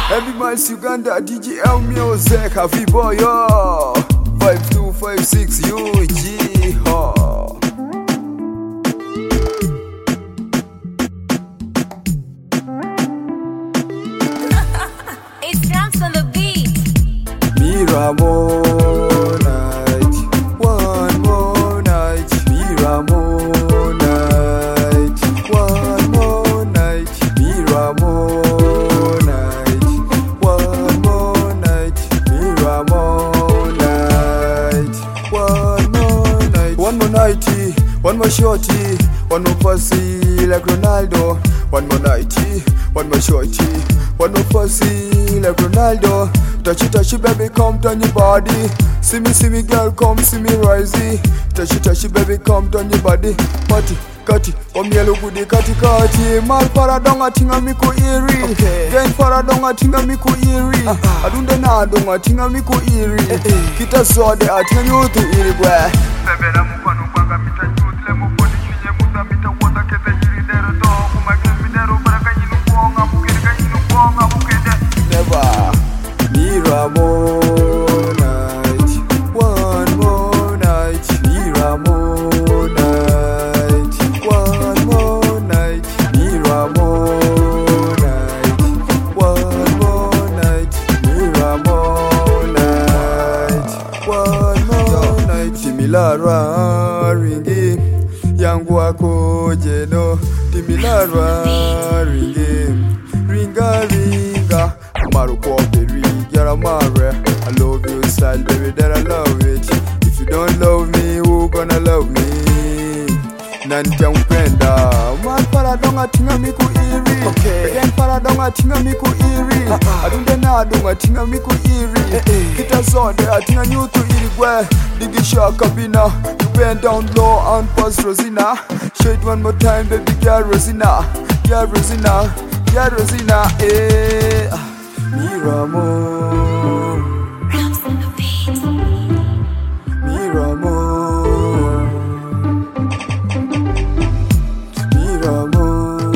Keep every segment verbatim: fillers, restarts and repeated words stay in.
Every man's Uganda, D J L music, Happy boy, yo. five two five six U G, ha. It's Drums on the beat. Mira more night, one more night. Mira more night, one more night. Mira more night, one more night. Mira more night, one more night. One more nighty, one more shorty, one more pussy like Ronaldo. One more nighty, one more shorty, one more pussy like Ronaldo. Touch it, touch it, baby, come turn your body. See me, see me, girl, come see me rising. Touch it, touch it, baby, come turn your body. Party, kati, omielo kudi kati kati. Mal paradonga tinga miku iri. Gang paradonga tinga miku iri. Adunde na donga tinga miku iri. Kita sode atinga nyutu iri bwe. Bebe na mufanu kwanga mita chuti le mufoni chinye muta mita wota kete jiri dero to kuma kemi dero baraka yinu kuonga mukede ka yinu kuonga mukede. Never. Mira more night, one more night. Mira more night, one more night. Mira more night, one more night. Mira more night, one more night. Timilarwa ringi yangu wako jeno. Timilarwa ringi ringa ringa. Maruko baby, you're a mare. I love you style, baby, that I love it. If you don't love me, who gonna love me? Nanjang penda. Man paradonga tinga miku iri. Okay. Again paradonga tinga miku iri. Adunde na donga tinga miku iri. Kita sonde atinga nyutu iri gwe. Digisha kabina. You bend down low and pause Rosina. Show it one more time, baby girl Rosina. Girl Rosina. Girl Rosina. Eh. Mira more, Drums on the beat. Mira more, Mira more,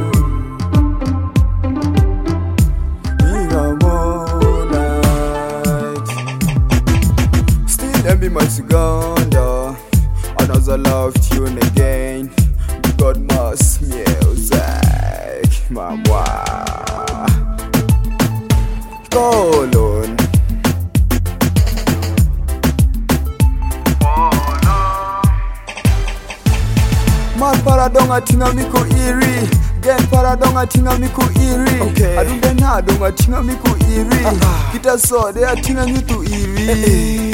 Mira more night. Still envy my Uganda, another love tune again. God must music, mama. Colon. Man paradonga tinga miku iri. Gen paradonga tinga miku iri. Okay. Adunde na donga tinga miku iri. Kita so de tinga nyutu iri.